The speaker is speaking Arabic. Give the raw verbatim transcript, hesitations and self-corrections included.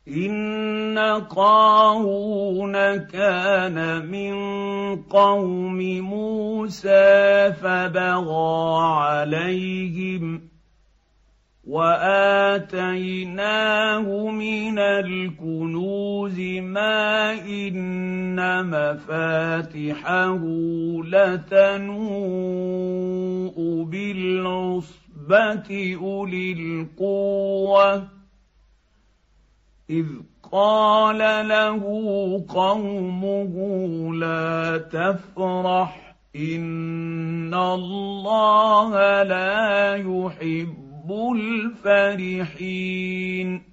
إن قارون كان من قوم موسى فبغى عليهم وآتيناه من الكنوز ما إن مفاتحه لتنوء بالعصبة أولي القوة إذ قال له قومه لا تفرح إن الله لا يحب الفرحين.